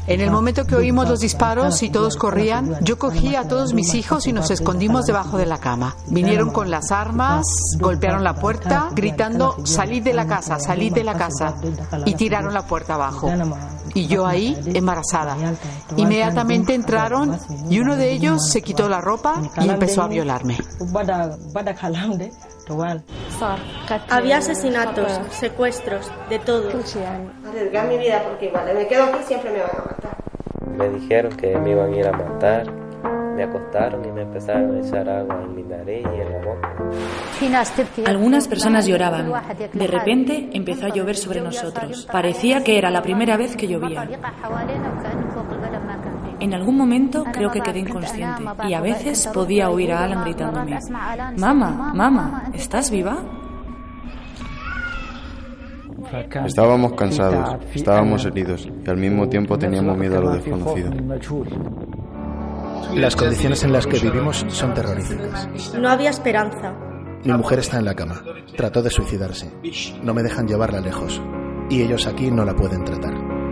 En el momento que oímos los disparos y todos corrían, yo cogí a todos mis hijos y nos escondimos debajo de la cama. Vinieron con las armas, golpearon la puerta, gritando: salid de la casa, salid de la casa. Y tiraron la puerta abajo. Y yo ahí, embarazada. Inmediatamente entraron y uno de ellos se quitó la ropa y empezó a violarme. Había asesinatos, secuestros, de todo. Arriesgar mi vida porque igual me quedo aquí siempre me van a matar. Me dijeron que me iban a ir a matar, me acostaron y me empezaron a echar agua en mi nariz y en la boca. Algunas personas lloraban. De repente empezó a llover sobre nosotros. Parecía que era la primera vez que llovía. En algún momento creo que quedé inconsciente y a veces podía oír a Alan gritándome: «Mamá, mamá, ¿estás viva?». Estábamos cansados, estábamos heridos y al mismo tiempo teníamos miedo a lo desconocido. Las condiciones en las que vivimos son terroríficas. No había esperanza. Mi mujer está en la cama. Trató de suicidarse. No me dejan llevarla lejos. Y ellos aquí no la pueden tratar.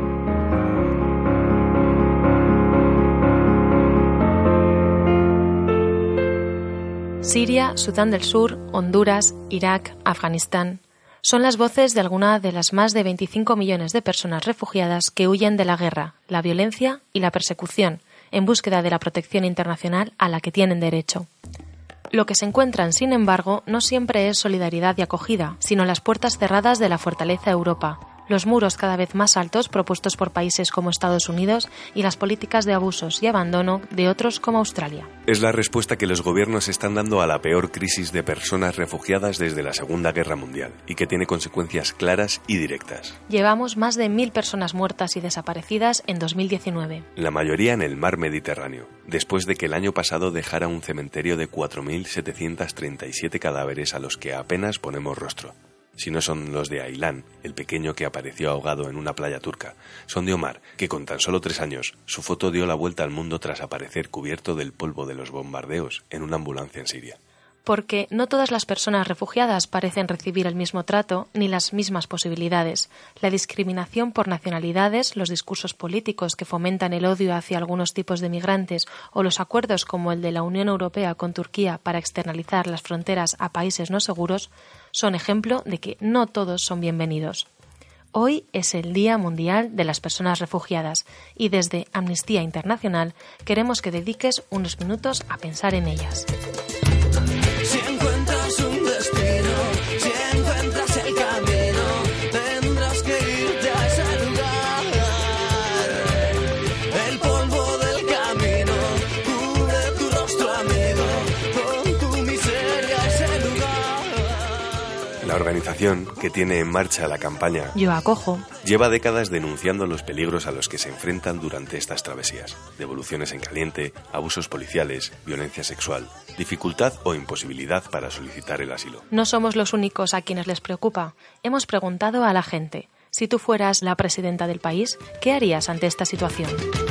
Siria, Sudán del Sur, Honduras, Irak, Afganistán. Son las voces de algunas de las más de 25 millones de personas refugiadas que huyen de la guerra, la violencia y la persecución, en búsqueda de la protección internacional a la que tienen derecho. Lo que se encuentran, sin embargo, no siempre es solidaridad y acogida, sino las puertas cerradas de la fortaleza Europa, los muros cada vez más altos propuestos por países como Estados Unidos y las políticas de abusos y abandono de otros como Australia. Es la respuesta que los gobiernos están dando a la peor crisis de personas refugiadas desde la Segunda Guerra Mundial y que tiene consecuencias claras y directas. Llevamos más de 1.000 personas muertas y desaparecidas en 2019. La mayoría en el mar Mediterráneo, después de que el año pasado dejara un cementerio de 4.737 cadáveres a los que apenas ponemos rostro. Si no son los de Aylan, el pequeño que apareció ahogado en una playa turca. Son de Omar, que con tan solo 3 años, su foto dio la vuelta al mundo tras aparecer cubierto del polvo de los bombardeos en una ambulancia en Siria. Porque no todas las personas refugiadas parecen recibir el mismo trato ni las mismas posibilidades. La discriminación por nacionalidades, los discursos políticos que fomentan el odio hacia algunos tipos de migrantes o los acuerdos como el de la Unión Europea con Turquía para externalizar las fronteras a países no seguros son ejemplo de que no todos son bienvenidos. Hoy es el Día Mundial de las Personas Refugiadas y desde Amnistía Internacional queremos que dediques unos minutos a pensar en ellas. Si encuentras un destino, si encuentras el camino, tendrás que irte a ese lugar. El polvo del camino cubre tu rostro, amigo, con tu miseria a ese lugar. La organización, que tiene en marcha la campaña Yo acojo, lleva décadas denunciando los peligros a los que se enfrentan durante estas travesías. Devoluciones en caliente, abusos policiales, violencia sexual, dificultad o imposibilidad para solicitar el asilo. No somos los únicos a quienes les preocupa. Hemos preguntado a la gente, si tú fueras la presidenta del país, ¿qué harías ante esta situación?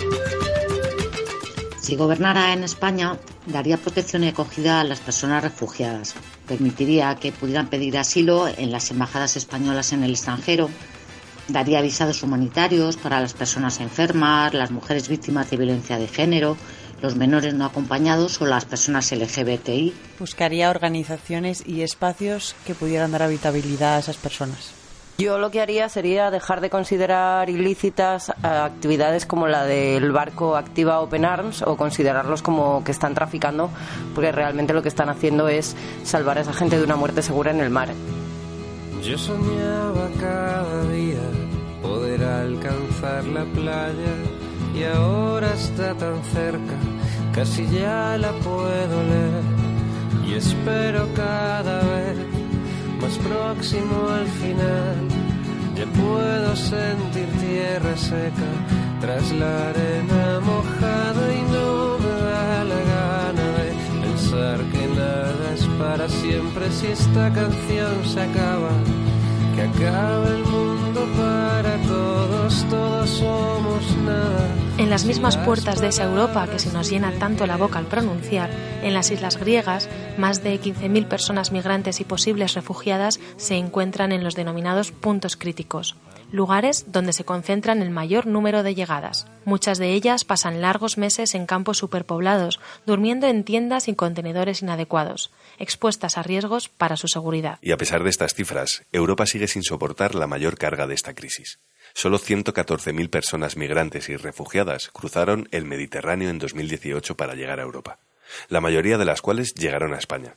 Si gobernara en España, daría protección y acogida a las personas refugiadas. Permitiría que pudieran pedir asilo en las embajadas españolas en el extranjero. Daría visados humanitarios para las personas enfermas, las mujeres víctimas de violencia de género, los menores no acompañados o las personas LGBTI. Buscaría organizaciones y espacios que pudieran dar habitabilidad a esas personas. Yo lo que haría sería dejar de considerar ilícitas actividades como la del barco Activa Open Arms o considerarlos como que están traficando, porque realmente lo que están haciendo es salvar a esa gente de una muerte segura en el mar. Yo soñaba cada día poder alcanzar la playa y ahora está tan cerca, casi ya la puedo leer y espero cada vez más próximo al final. Ya puedo sentir tierra seca tras la arena mojada y no me da la gana de pensar que nada es para siempre. Si esta canción se acaba, que acabe el mundo para todos, todos somos nada. En las mismas puertas de esa Europa que se nos llena tanto la boca al pronunciar, en las islas griegas, más de 15.000 personas migrantes y posibles refugiadas se encuentran en los denominados puntos críticos, lugares donde se concentran el mayor número de llegadas. Muchas de ellas pasan largos meses en campos superpoblados, durmiendo en tiendas y contenedores inadecuados, expuestas a riesgos para su seguridad. Y a pesar de estas cifras, Europa sigue sin soportar la mayor carga de esta crisis. Solo 114.000 personas migrantes y refugiadas cruzaron el Mediterráneo en 2018 para llegar a Europa, la mayoría de las cuales llegaron a España.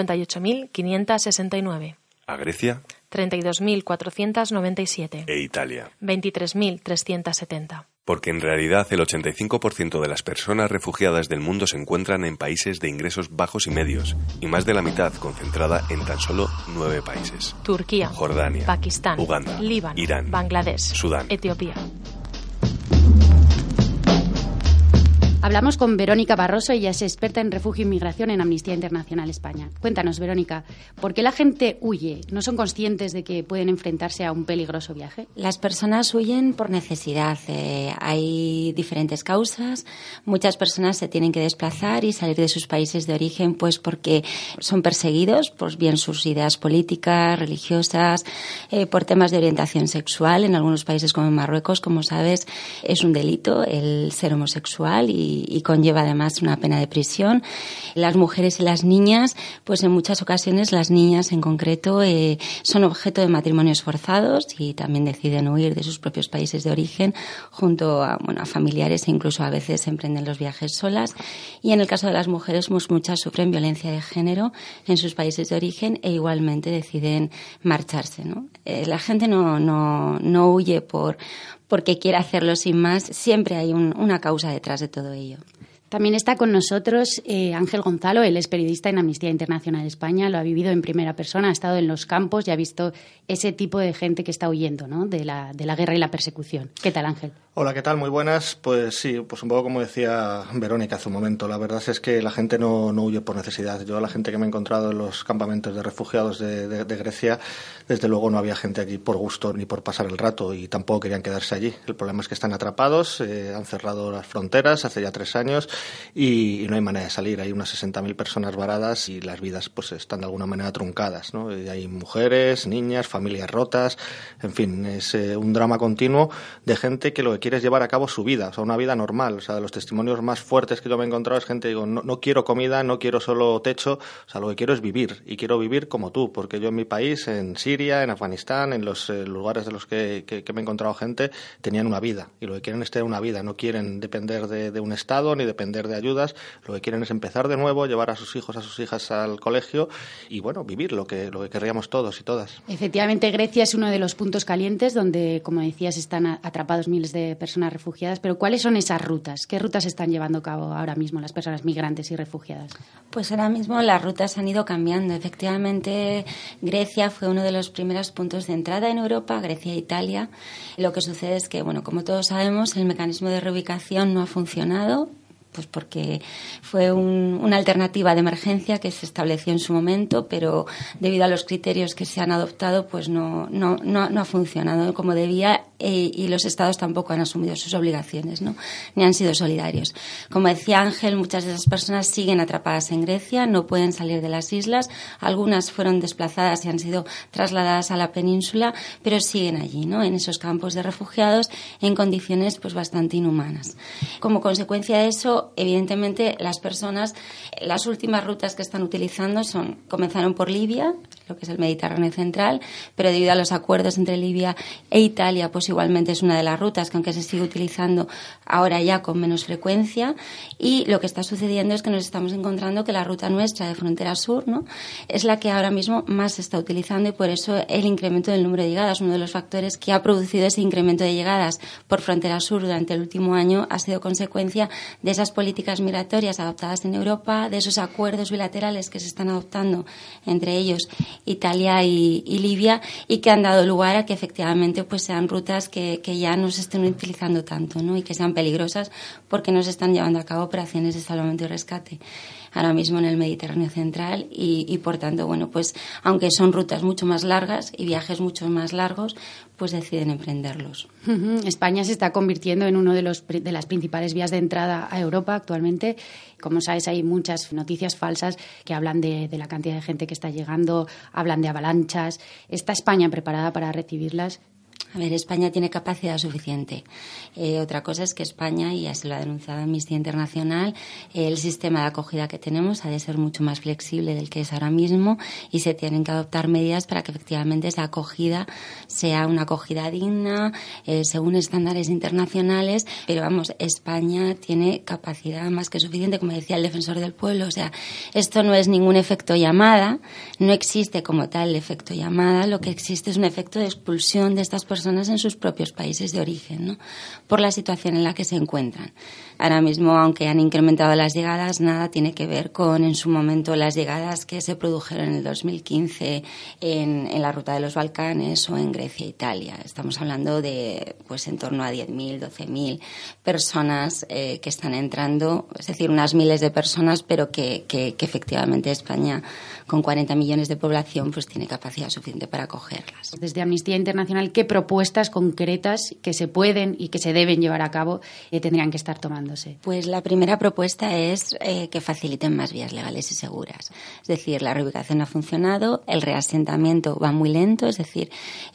58.569. A Grecia. 32.497. E Italia. 23.370. Porque en realidad el 85% de las personas refugiadas del mundo se encuentran en países de ingresos bajos y medios, y más de la mitad concentrada en tan solo 9 países. Turquía, Jordania, Pakistán, Uganda, Líbano, Irán, Bangladesh, Sudán, Etiopía. Hablamos con Verónica Barroso, ella es experta en refugio e inmigración en Amnistía Internacional España. Cuéntanos, Verónica, ¿por qué la gente huye? ¿No son conscientes de que pueden enfrentarse a un peligroso viaje? Las personas huyen por necesidad. Hay diferentes causas. Muchas personas se tienen que desplazar y salir de sus países de origen pues porque son perseguidos por bien sus ideas políticas, religiosas, por temas de orientación sexual. En algunos países como en Marruecos, como sabes, es un delito el ser homosexual y conlleva además una pena de prisión. Las mujeres y las niñas, pues en muchas ocasiones las niñas en concreto son objeto de matrimonios forzados y también deciden huir de sus propios países de origen junto a familiares e incluso a veces emprenden los viajes solas. Y en el caso de las mujeres, pues muchas sufren violencia de género en sus países de origen e igualmente deciden marcharse, ¿no? La gente no huye porque quiere hacerlo sin más, siempre hay una causa detrás de todo ello. También está con nosotros Ángel Gonzalo, él es periodista en Amnistía Internacional España, lo ha vivido en primera persona, ha estado en los campos y ha visto ese tipo de gente que está huyendo, ¿no?, de la guerra y la persecución. ¿Qué tal, Ángel? Hola, ¿qué tal? Muy buenas. Pues sí, pues un poco como decía Verónica hace un momento, la verdad es que la gente no huye por necesidad. Yo, la gente que me he encontrado en los campamentos de refugiados de Grecia, desde luego no había gente allí por gusto ni por pasar el rato y tampoco querían quedarse allí. El problema es que están atrapados, han cerrado las fronteras hace ya 3 años y no hay manera de salir. Hay unas 60.000 personas varadas y las vidas pues están de alguna manera truncadas, ¿no? Y hay mujeres, niñas, familias rotas, en fin, es un drama continuo de gente que lo que quiere es llevar a cabo su vida, o sea, una vida normal. O sea, de los testimonios más fuertes que yo me he encontrado es gente que digo, no quiero comida, no quiero solo techo, o sea, lo que quiero es vivir, y quiero vivir como tú, porque yo en mi país, en Siria, en Afganistán, en los lugares de los que me he encontrado gente, tenían una vida, y lo que quieren es tener una vida, no quieren depender de un Estado, ni depender de ayudas, lo que quieren es empezar de nuevo, llevar a sus hijos, a sus hijas al colegio, y bueno, vivir lo que querríamos todos y todas. Efectivamente, Grecia es uno de los puntos calientes donde, como decías, están atrapados miles de personas refugiadas, pero ¿cuáles son esas rutas? ¿Qué rutas están llevando a cabo ahora mismo las personas migrantes y refugiadas? Pues ahora mismo las rutas han ido cambiando. Efectivamente, Grecia fue uno de los primeros puntos de entrada en Europa, Grecia e Italia. Lo que sucede es que, bueno, como todos sabemos, el mecanismo de reubicación no ha funcionado, pues porque fue una alternativa de emergencia que se estableció en su momento, pero debido a los criterios que se han adoptado, pues no ha funcionado como debía y los Estados tampoco han asumido sus obligaciones, ¿no?, ni han sido solidarios. Como decía Ángel, muchas de esas personas siguen atrapadas en Grecia, no pueden salir de las islas, algunas fueron desplazadas y han sido trasladadas a la península, pero siguen allí, ¿no?, en esos campos de refugiados en condiciones pues bastante inhumanas. Como consecuencia de eso, evidentemente, las personas, las últimas rutas que están utilizando comenzaron por Libia, lo que es el Mediterráneo central, pero debido a los acuerdos entre Libia e Italia, pues igualmente es una de las rutas que aunque se sigue utilizando ahora ya con menos frecuencia, y lo que está sucediendo es que nos estamos encontrando que la ruta nuestra de frontera sur, ¿no?, es la que ahora mismo más se está utilizando y por eso el incremento del número de llegadas, uno de los factores que ha producido ese incremento de llegadas por frontera sur durante el último año ha sido consecuencia de esas políticas migratorias adoptadas en Europa, de esos acuerdos bilaterales que se están adoptando entre ellos Italia y Libia, y que han dado lugar a que efectivamente pues sean rutas que ya no se estén utilizando tanto, ¿no? Y que sean peligrosas porque no se están llevando a cabo operaciones de salvamento y rescate ahora mismo en el Mediterráneo central y por tanto, bueno, pues aunque son rutas mucho más largas y viajes mucho más largos, pues deciden emprenderlos. España se está convirtiendo en uno de las principales vías de entrada a Europa actualmente. Como sabes, hay muchas noticias falsas que hablan de la cantidad de gente que está llegando, hablan de avalanchas. ¿Está España preparada para recibirlas? A ver, España tiene capacidad suficiente. Otra cosa es que España, y así lo ha denunciado Amnistía Internacional, el sistema de acogida que tenemos ha de ser mucho más flexible del que es ahora mismo y se tienen que adoptar medidas para que efectivamente esa acogida sea una acogida digna, según estándares internacionales. Pero vamos, España tiene capacidad más que suficiente, como decía el defensor del pueblo. O sea, esto no es ningún efecto llamada, no existe como tal el efecto llamada, lo que existe es un efecto de expulsión de estas personas en sus propios países de origen, ¿no? Por la situación en la que se encuentran. Ahora mismo, aunque han incrementado las llegadas, nada tiene que ver con en su momento las llegadas que se produjeron en el 2015 en la ruta de los Balcanes o en Grecia e Italia. Estamos hablando de pues en torno a 10.000, 12.000 personas que están entrando, es decir, unas miles de personas, pero que efectivamente España, con 40 millones de población, pues tiene capacidad suficiente para acogerlas. Desde Amnistía Internacional, ¿qué propuestas concretas que se pueden y que se deben llevar a cabo tendrían que estar tomándose? Pues la primera propuesta es que faciliten más vías legales y seguras. Es decir, la reubicación ha funcionado, el reasentamiento va muy lento, es decir,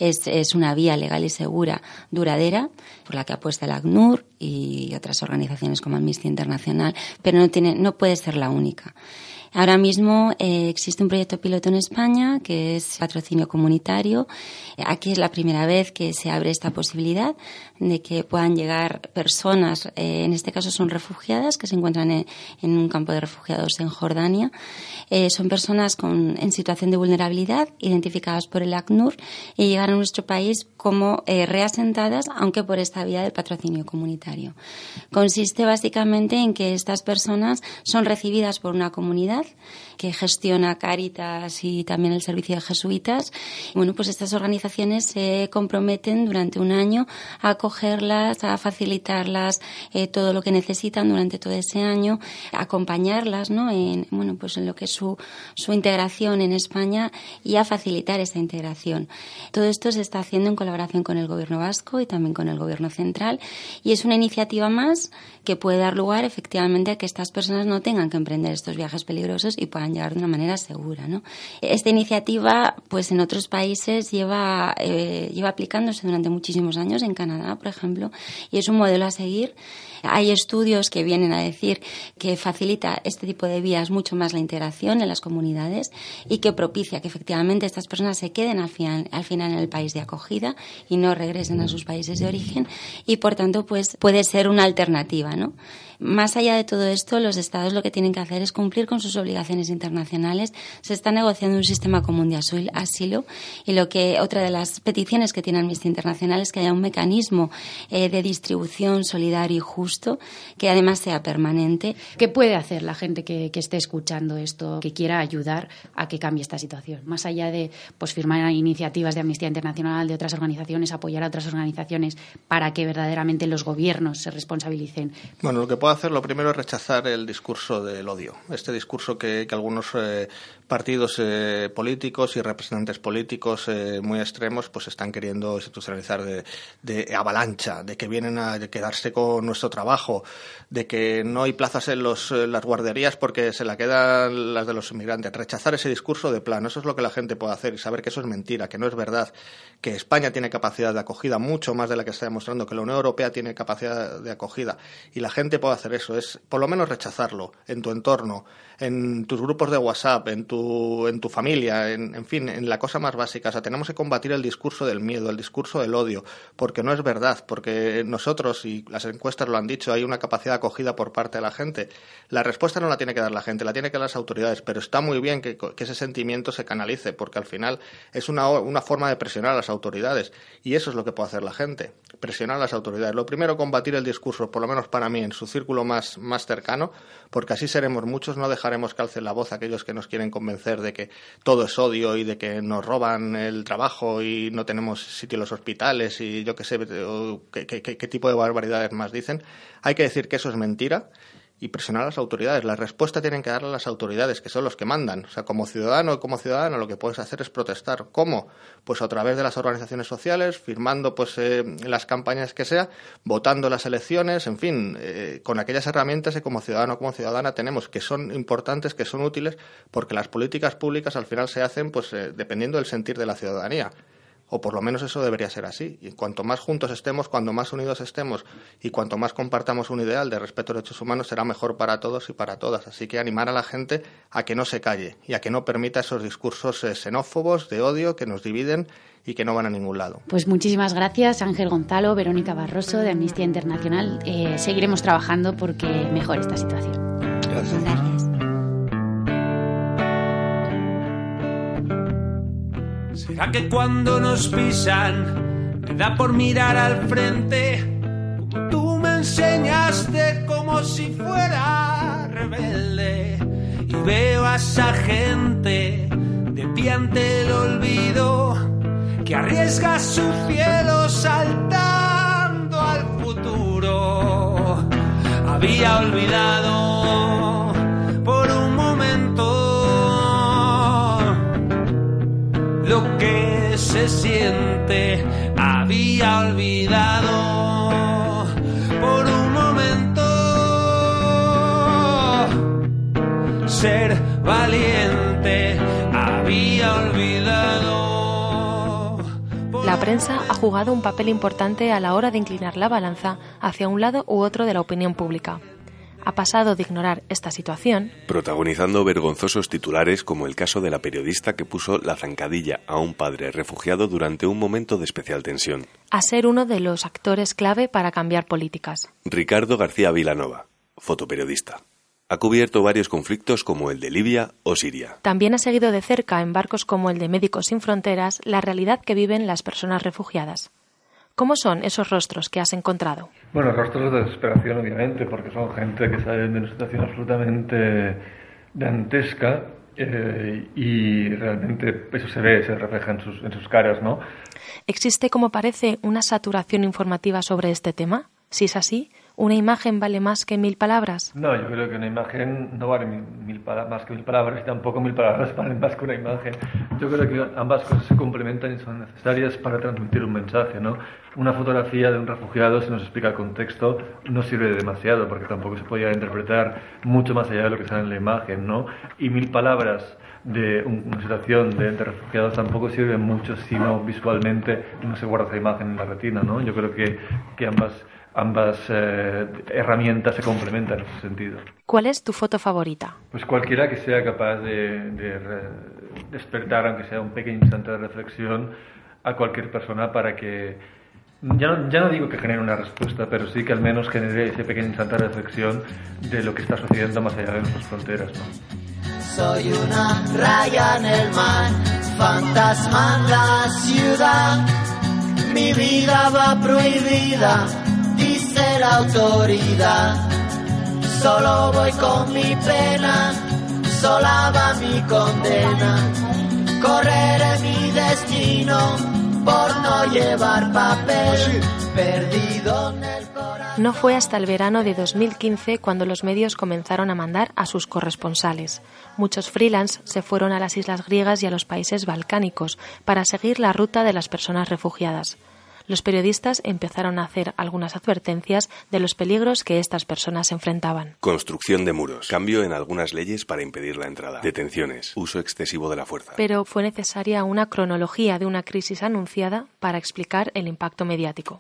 es una vía legal y segura duradera por la que apuesta el ACNUR y otras organizaciones como Amnistía Internacional, pero no puede ser la única. Ahora mismo existe un proyecto piloto en España que es patrocinio comunitario. Aquí es la primera vez que se abre esta posibilidad de que puedan llegar personas, en este caso son refugiadas, que se encuentran en un campo de refugiados en Jordania. Son personas en situación de vulnerabilidad, identificadas por el ACNUR, y llegar a nuestro país como reasentadas, aunque por esta vía del patrocinio comunitario. Consiste básicamente en que estas personas son recibidas por una comunidad que gestiona Cáritas y también el servicio de jesuitas. Bueno, pues estas organizaciones se comprometen durante un año a acogerlas, a facilitarlas todo lo que necesitan durante todo ese año, a acompañarlas, ¿no? en lo que es su integración en España y a facilitar esa integración. Todo esto se está haciendo en colaboración con el Gobierno vasco y también con el Gobierno central, y es una iniciativa más que puede dar lugar efectivamente a que estas personas no tengan que emprender estos viajes peligrosos y puedan llegar de una manera segura, ¿no? Esta iniciativa, pues en otros países lleva aplicándose durante muchísimos años, en Canadá, por ejemplo, y es un modelo a seguir. Hay estudios que vienen a decir que facilita este tipo de vías mucho más la integración en las comunidades y que propicia que efectivamente estas personas se queden al final en el país de acogida y no regresen a sus países de origen, y por tanto pues puede ser una alternativa, ¿no? Más allá de todo esto, los Estados lo que tienen que hacer es cumplir con sus obligaciones internacionales. Se está negociando un sistema común de asilo y otra de las peticiones que tiene Amnistía Internacional es que haya un mecanismo de distribución solidario y justo, que además sea permanente. ¿Qué puede hacer la gente que esté escuchando esto, que quiera ayudar a que cambie esta situación? Más allá de firmar iniciativas de Amnistía Internacional, de otras organizaciones, apoyar a otras organizaciones para que verdaderamente los gobiernos se responsabilicen. Bueno, lo que puede hacer lo primero es rechazar el discurso del odio. Este discurso que algunos partidos políticos y representantes políticos muy extremos pues están queriendo institucionalizar de avalancha, de que vienen a quedarse con nuestro trabajo, de que no hay plazas en las guarderías porque se la quedan las de los inmigrantes. Rechazar ese discurso de plano, eso es lo que la gente puede hacer y saber que eso es mentira, que no es verdad, que España tiene capacidad de acogida mucho más de la que está demostrando, que la Unión Europea tiene capacidad de acogida, y la gente puede hacer eso, es por lo menos rechazarlo en tu entorno, en tus grupos de WhatsApp, en tu familia, en fin, en la cosa más básica. O sea, tenemos que combatir el discurso del miedo, el discurso del odio, porque no es verdad, porque nosotros, y las encuestas lo han dicho, hay una capacidad de acogida por parte de la gente. La respuesta no la tiene que dar la gente, la tiene que dar las autoridades, pero está muy bien que ese sentimiento se canalice, porque al final es una forma de presionar a las autoridades, y eso es lo que puede hacer la gente, presionar a las autoridades. Lo primero, combatir el discurso, por lo menos para mí, en su círculo círculo más cercano, porque así seremos muchos, no dejaremos que alcen la voz aquellos que nos quieren convencer de que todo es odio y de que nos roban el trabajo y no tenemos sitio en los hospitales y yo qué sé, qué tipo de barbaridades más dicen. Hay que decir que eso es mentira y presionar a las autoridades. La respuesta tienen que darla las autoridades, que son los que mandan. O sea, como ciudadano o como ciudadana lo que puedes hacer es protestar. ¿Cómo? Pues a través de las organizaciones sociales, firmando pues las campañas que sea, votando las elecciones, en fin, con aquellas herramientas que como ciudadano o como ciudadana tenemos, que son importantes, que son útiles, porque las políticas públicas al final se hacen pues dependiendo del sentir de la ciudadanía. O por lo menos eso debería ser así. Y cuanto más juntos estemos, cuanto más unidos estemos y cuanto más compartamos un ideal de respeto a los derechos humanos, será mejor para todos y para todas. Así que animar a la gente a que no se calle y a que no permita esos discursos xenófobos, de odio, que nos dividen y que no van a ningún lado. Pues muchísimas gracias, Ángel Gonzalo, Verónica Barroso, de Amnistía Internacional. Seguiremos trabajando porque mejore esta situación. Gracias. ¿Será que cuando nos pisan me da por mirar al frente? Como tú me enseñaste, como si fuera rebelde. Y veo a esa gente de pie ante el olvido, que arriesga su cielo saltando al futuro. Había olvidado por un momento lo que se siente, había olvidado por un momento ser valiente, había olvidado. La prensa ha jugado un papel importante a la hora de inclinar la balanza hacia un lado u otro de la opinión pública. Ha pasado de ignorar esta situación, protagonizando vergonzosos titulares como el caso de la periodista que puso la zancadilla a un padre refugiado durante un momento de especial tensión, a ser uno de los actores clave para cambiar políticas. Ricardo García Vilanova, fotoperiodista. Ha cubierto varios conflictos como el de Libia o Siria. También ha seguido de cerca en barcos como el de Médicos Sin Fronteras la realidad que viven las personas refugiadas. ¿Cómo son esos rostros que has encontrado? Bueno, rostros de desesperación, obviamente, porque son gente que sale de una situación absolutamente dantesca y realmente eso se ve, se refleja en sus caras, ¿no? ¿Existe, como parece, una saturación informativa sobre este tema? Si es así, ¿una imagen vale más que 1000 palabras? No, yo creo que una imagen no vale más que 1000 palabras y tampoco 1000 palabras valen más que una imagen. Yo creo que ambas cosas se complementan y son necesarias para transmitir un mensaje, ¿no? Una fotografía de un refugiado, si nos explica el contexto, no sirve demasiado porque tampoco se podía interpretar mucho más allá de lo que sale en la imagen, ¿no? Y 1000 palabras de una situación de refugiados tampoco sirven mucho si no visualmente no se guarda esa imagen en la retina, ¿no? Yo creo que ambas herramientas se complementan en ese sentido. ¿Cuál es tu foto favorita? Pues cualquiera que sea capaz de despertar, aunque sea un pequeño instante de reflexión, a cualquier persona para que, ya no digo que genere una respuesta, pero sí que al menos genere ese pequeño instante de reflexión de lo que está sucediendo más allá de nuestras fronteras, ¿no? Soy una raya en el mar, fantasma en la ciudad, mi vida va prohibida, dice la autoridad. Solo voy con mi pena, sola va mi condena. Correré mi destino por no llevar papel, perdido en el corazón. No fue hasta el verano de 2015 cuando los medios comenzaron a mandar a sus corresponsales. Muchos freelance se fueron a las islas griegas y a los países balcánicos para seguir la ruta de las personas refugiadas. Los periodistas empezaron a hacer algunas advertencias de los peligros que estas personas enfrentaban. Construcción de muros, cambio en algunas leyes para impedir la entrada, detenciones, uso excesivo de la fuerza. Pero fue necesaria una cronología de una crisis anunciada para explicar el impacto mediático.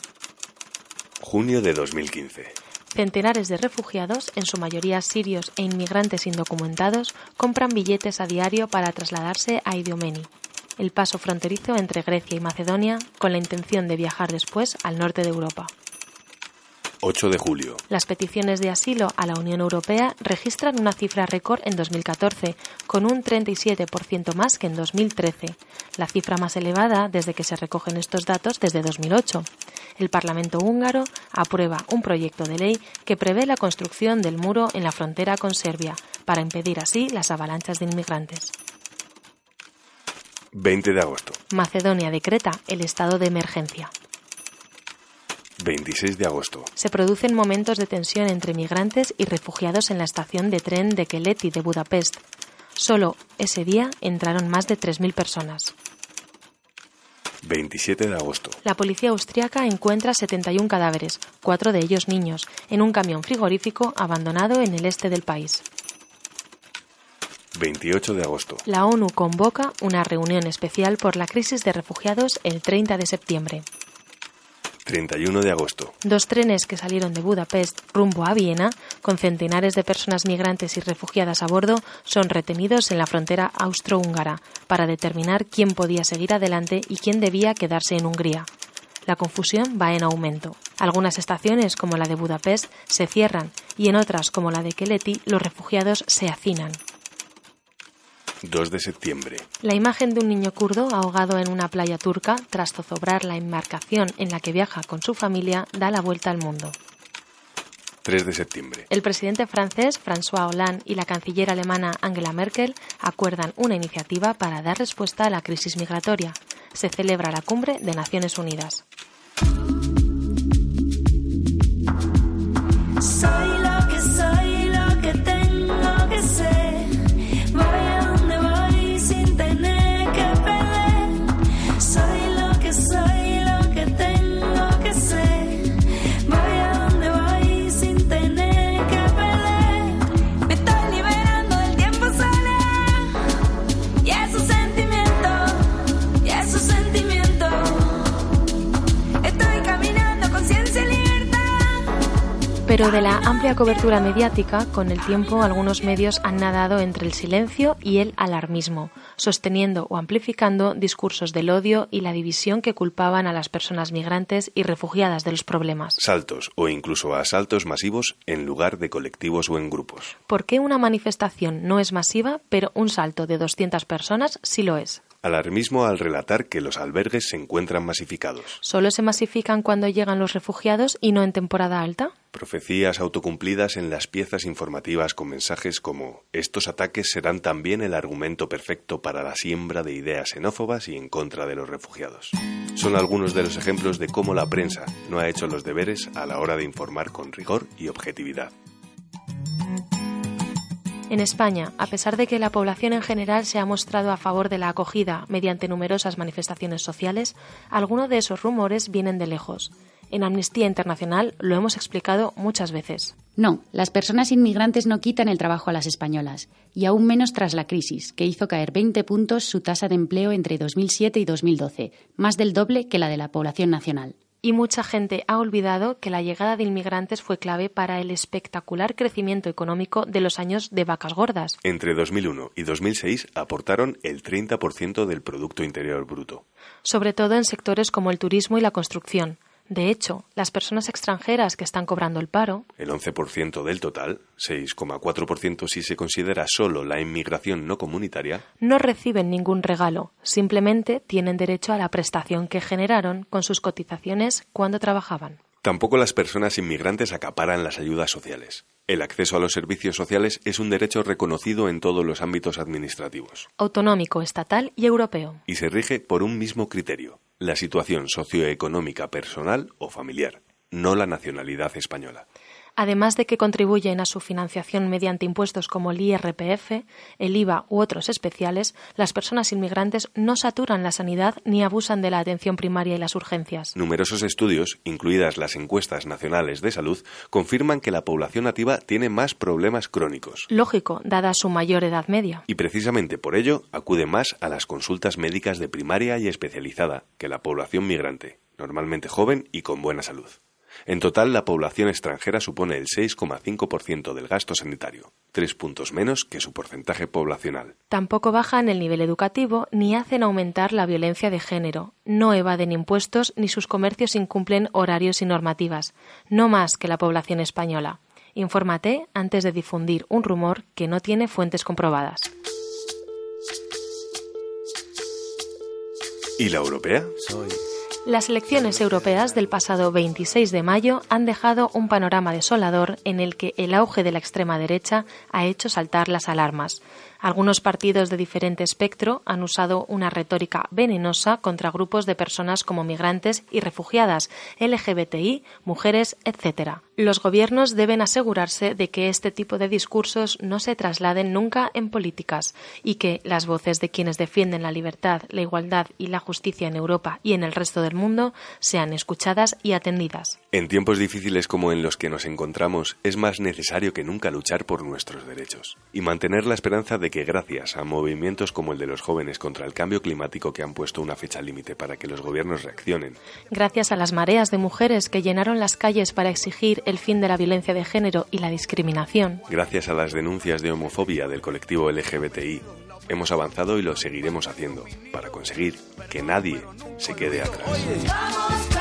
Junio de 2015. Centenares de refugiados, en su mayoría sirios e inmigrantes indocumentados, compran billetes a diario para trasladarse a Idomeni, el paso fronterizo entre Grecia y Macedonia, con la intención de viajar después al norte de Europa. 8 de julio. Las peticiones de asilo a la Unión Europea registran una cifra récord en 2014, con un 37% más que en 2013, la cifra más elevada desde que se recogen estos datos desde 2008. El Parlamento húngaro aprueba un proyecto de ley que prevé la construcción del muro en la frontera con Serbia, para impedir así las avalanchas de inmigrantes. 20 de agosto. Macedonia decreta el estado de emergencia. 26 de agosto. Se producen momentos de tensión entre migrantes y refugiados en la estación de tren de Keleti de Budapest. Solo ese día entraron más de 3.000 personas. 27 de agosto. La policía austriaca encuentra 71 cadáveres, 4 de ellos niños, en un camión frigorífico abandonado en el este del país. 28 de agosto. La ONU convoca una reunión especial por la crisis de refugiados el 30 de septiembre. 31 de agosto. 2 trenes que salieron de Budapest rumbo a Viena, con centenares de personas migrantes y refugiadas a bordo, son retenidos en la frontera austrohúngara para determinar quién podía seguir adelante y quién debía quedarse en Hungría. La confusión va en aumento. Algunas estaciones, como la de Budapest, se cierran y en otras, como la de Keleti, los refugiados se hacinan. 2 de septiembre. La imagen de un niño kurdo ahogado en una playa turca tras zozobrar la embarcación en la que viaja con su familia da la vuelta al mundo. 3 de septiembre. El presidente francés François Hollande y la canciller alemana Angela Merkel acuerdan una iniciativa para dar respuesta a la crisis migratoria. Se celebra la cumbre de Naciones Unidas. Soy lo que tengo que ser. Voy a donde voy sin tener que perder. Soy lo que tengo que ser. Voy a donde voy sin tener que perder. Me estoy liberando del tiempo sola. Y esos sentimientos, y esos sentimientos. Estoy caminando con ciencia y libertad. Pero de la amplia cobertura mediática, con el tiempo algunos medios han nadado entre el silencio y el alarmismo, sosteniendo o amplificando discursos del odio y la división que culpaban a las personas migrantes y refugiadas de los problemas. Saltos o incluso asaltos masivos en lugar de colectivos o en grupos. ¿Por qué una manifestación no es masiva, pero un salto de 200 personas sí lo es? Alarmismo al relatar que los albergues se encuentran masificados. ¿Solo se masifican cuando llegan los refugiados y no en temporada alta? Profecías autocumplidas en las piezas informativas con mensajes como «Estos ataques serán también el argumento perfecto para la siembra de ideas xenófobas y en contra de los refugiados». Son algunos de los ejemplos de cómo la prensa no ha hecho los deberes a la hora de informar con rigor y objetividad. En España, a pesar de que la población en general se ha mostrado a favor de la acogida mediante numerosas manifestaciones sociales, algunos de esos rumores vienen de lejos. En Amnistía Internacional lo hemos explicado muchas veces. No, las personas inmigrantes no quitan el trabajo a las españolas, y aún menos tras la crisis, que hizo caer 20 puntos su tasa de empleo entre 2007 y 2012, más del doble que la de la población nacional. Y mucha gente ha olvidado que la llegada de inmigrantes fue clave para el espectacular crecimiento económico de los años de vacas gordas. Entre 2001 y 2006 aportaron el 30% del Producto Interior Bruto. Sobre todo en sectores como el turismo y la construcción. De hecho, las personas extranjeras que están cobrando el paro, el 11% del total, 6,4% si se considera solo la inmigración no comunitaria, no reciben ningún regalo, simplemente tienen derecho a la prestación que generaron con sus cotizaciones cuando trabajaban. Tampoco las personas inmigrantes acaparan las ayudas sociales. El acceso a los servicios sociales es un derecho reconocido en todos los ámbitos administrativos, autonómico, estatal y europeo, y se rige por un mismo criterio: la situación socioeconómica personal o familiar, no la nacionalidad española. Además de que contribuyen a su financiación mediante impuestos como el IRPF, el IVA u otros especiales, las personas inmigrantes no saturan la sanidad ni abusan de la atención primaria y las urgencias. Numerosos estudios, incluidas las encuestas nacionales de salud, confirman que la población nativa tiene más problemas crónicos. Lógico, dada su mayor edad media. Y precisamente por ello acude más a las consultas médicas de primaria y especializada que la población migrante, normalmente joven y con buena salud. En total, la población extranjera supone el 6,5% del gasto sanitario, 3 puntos menos que su porcentaje poblacional. Tampoco bajan el nivel educativo ni hacen aumentar la violencia de género. No evaden impuestos ni sus comercios incumplen horarios y normativas. No más que la población española. Infórmate antes de difundir un rumor que no tiene fuentes comprobadas. ¿Y la europea? Las elecciones europeas del pasado 26 de mayo han dejado un panorama desolador en el que el auge de la extrema derecha ha hecho saltar las alarmas. Algunos partidos de diferente espectro han usado una retórica venenosa contra grupos de personas como migrantes y refugiadas, LGBTI, mujeres, etc. Los gobiernos deben asegurarse de que este tipo de discursos no se trasladen nunca en políticas y que las voces de quienes defienden la libertad, la igualdad y la justicia en Europa y en el resto del mundo sean escuchadas y atendidas. En tiempos difíciles como en los que nos encontramos, es más necesario que nunca luchar por nuestros derechos y mantener la esperanza de que gracias a movimientos como el de los jóvenes contra el cambio climático que han puesto una fecha límite para que los gobiernos reaccionen. Gracias a las mareas de mujeres que llenaron las calles para exigir el fin de la violencia de género y la discriminación. Gracias a las denuncias de homofobia del colectivo LGBTI, hemos avanzado y lo seguiremos haciendo para conseguir que nadie se quede atrás.